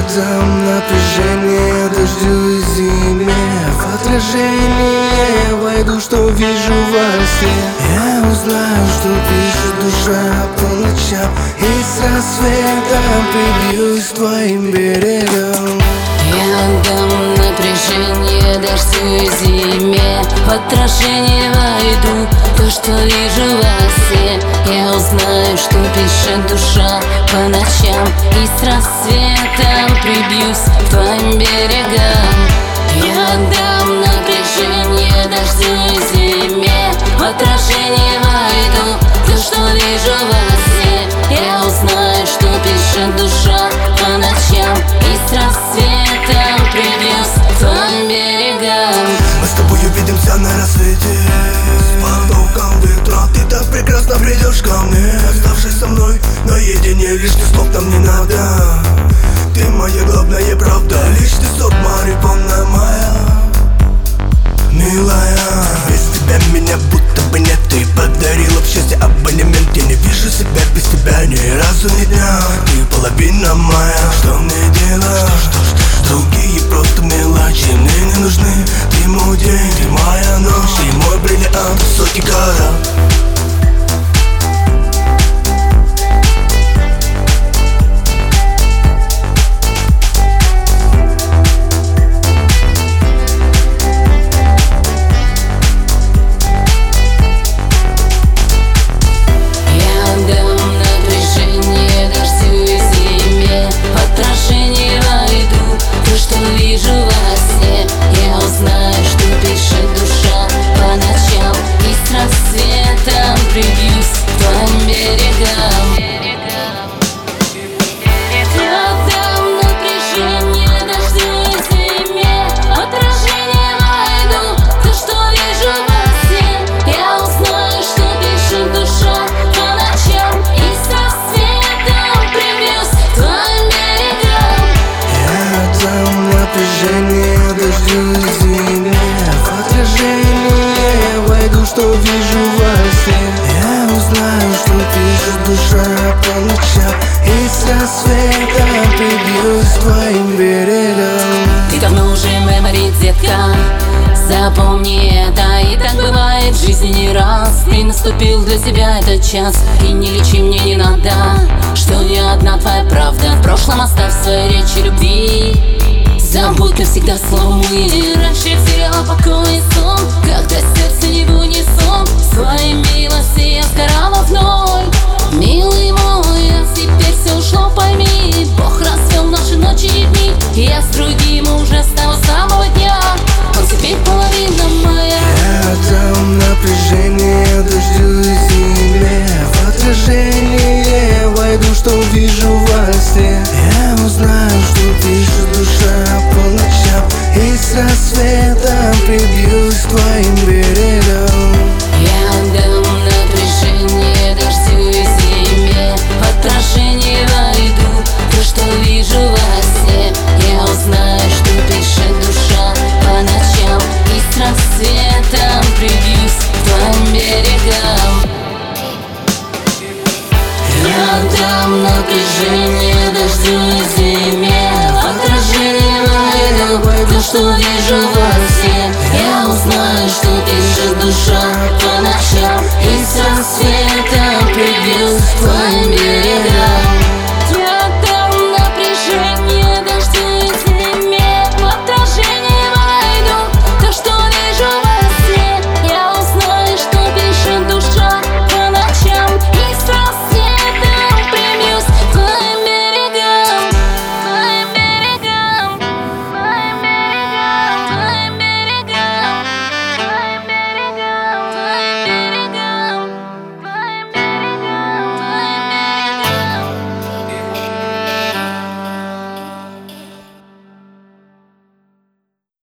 дам напряжение дождю и зиме. В отражение войду, что вижу во сне. Я узнаю, что пишет душа по ночам, и с рассветом прибьюсь к твоим берегам. Я дам напряжение дождю и зиме. В отражение войду, то, что вижу во сне. Я узнаю, что пишет душа по ночам, и с рассветом прибьюсь к твоим берегам. Я дам напряжение дождю и зиме. В отражение войду, то, что вижу во сне. Я узнаю, что пишет душа по ночам, и с рассветом прибьюсь к твоим берегам. Мы с тобой увидимся на рассвете. С потоком ветра ты так прекрасно придешь ко мне. Оставшись со мной наедине, лишних слов нам не надо. Ты моя главная правда, лишний сок марихуана моя милая. Без тебя меня будто бы нет. Ты подарила в счастье абонемент. Я не вижу себя без тебя ни разу ни дня. Ты половина моя. Что мне делать? Другие просто мелочи мне не нужны. Ты мой день, ты моя ночь, ты мой бриллиант, сотни карат. Напряжение дождю и зиме. В отражение войду, что вижу во сне. Я узнаю, что пишет душа по ночам, и с рассветом прибьюсь к твоим берегам. Ты давно уже мемори, детка, запомни это. И так бывает в жизни не раз. И наступил для тебя этот час, и не лечи мне не надо, что не одна твоя правда. В прошлом оставь свои речи любви. Забудь навсегда словом мы. Раньше я теряла покой и сон, когда сердце не в унисон. Своей милости я сгорала вновь. Милый мой, а теперь все ушло, пойми. Бог развел наши ночи и дни, и я с другим уже с того самого дня. Он теперь половина моя. Я дам напряжение дождю и зиме. В отражение войду, что вижу во сне. Я узнаю, что пишет душа по ночам, и с рассветом прибьюсь к твоим берегам. Я дам напряжение дождю и зиме. В отражение войду, то, что вижу во сне. Я узнаю, что пишет душа по ночам, и с рассветом прибьюсь к твоим берегам. Я дам напряжение дождю и зиме. В отражение войду, то, что вижу во сне. Я узнаю, что пишет душа по ночам, и с рассветом прибьюсь к твоим берегам.